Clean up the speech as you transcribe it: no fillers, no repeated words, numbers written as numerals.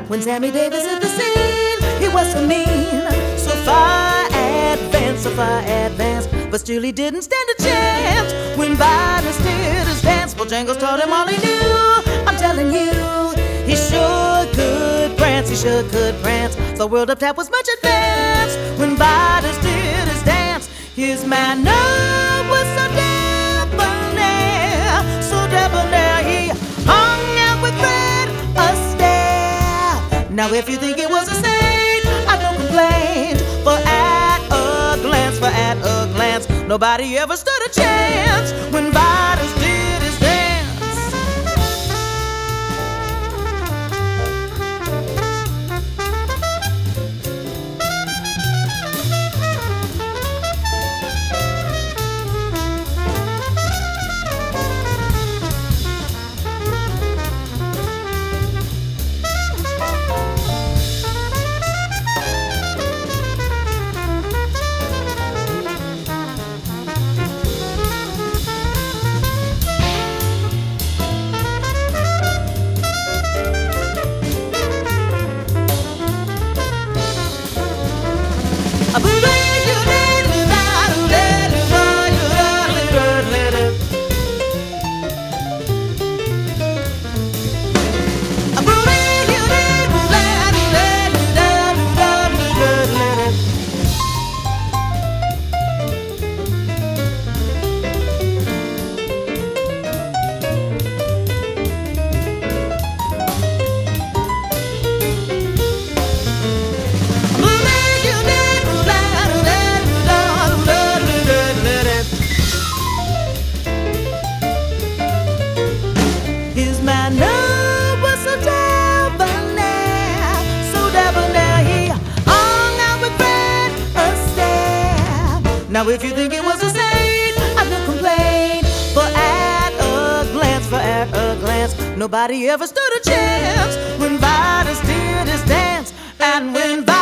When Sammy Davis hit the scene, he was so mean, so far advanced, but still he didn't stand a chance. When Violence did his dance, Bojangles taught him all he knew. I'm telling you, he sure could prance, The world of tap was much advanced. When Violence did his dance, his manner was so debonair, he hung out with Fred Astaire. Now if you think it was a saint, I don't complain. For at a glance, nobody ever stood a chance when Violence did his dance. His manner was so debonair, he hung out with Fred Astaire. Now if you think it was a saint, I don't complain. For at a glance, nobody ever stood a chance when Violence did his dance. And when